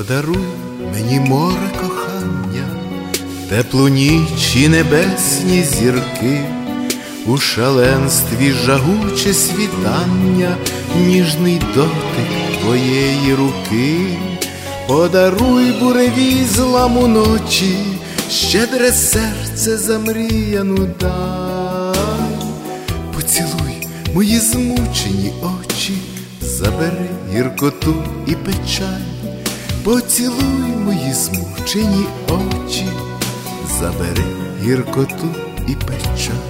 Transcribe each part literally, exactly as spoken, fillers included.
Подаруй мені море кохання, теплу ніч і небесні зірки, у шаленстві жагуче світання, ніжний дотик твоєї руки. Подаруй буревій зламу ночі, щедре серце замріяну дай. Поцілуй мої змучені очі, забери гіркоту і печаль. Поцілуй мої змучені очі, забери гіркоту і печаль.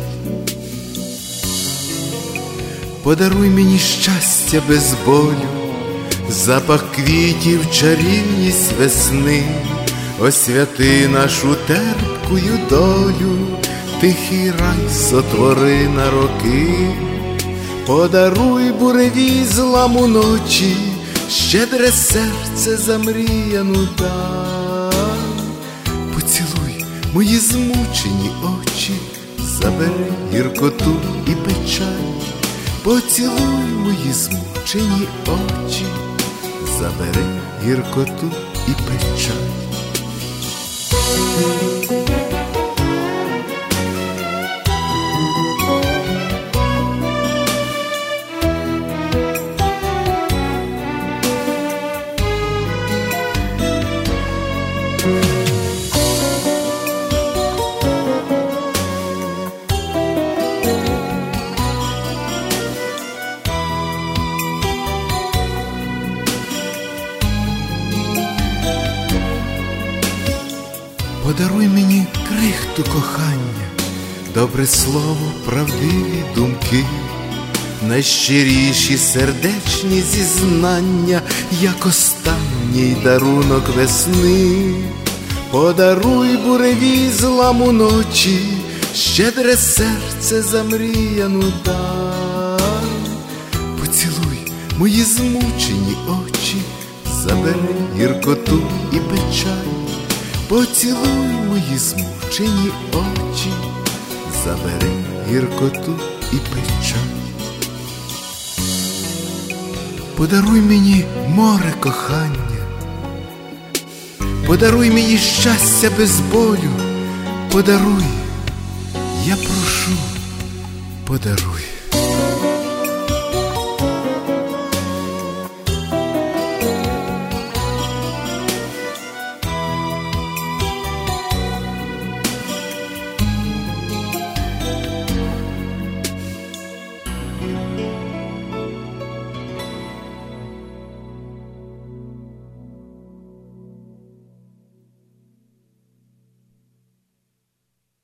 Подаруй мені щастя без болю, запах квітів, чарівність весни. Освяти нашу терпкую долю, тихий рай сотвори на роки. Подаруй буревій зламу ночі, щедре серце замріяну дай. Поцілуй мої змучені очі, забери гіркоту і печаль. Поцілуй мої змучені очі, забери гіркоту і печаль. Подаруй мені крихту кохання, добре слово, правдиві думки, найщиріші сердечні зізнання, як останній дарунок весни. Подаруй буревій зламу ночі, щедре серце замріяну дай. Поцілуй мої змучені очі, забери гіркоту і печаль. Поцілуй мої змучені очі, забери гіркоту і печаль. Подаруй мені море кохання, подаруй мені щастя без болю. Подаруй, я прошу, подаруй.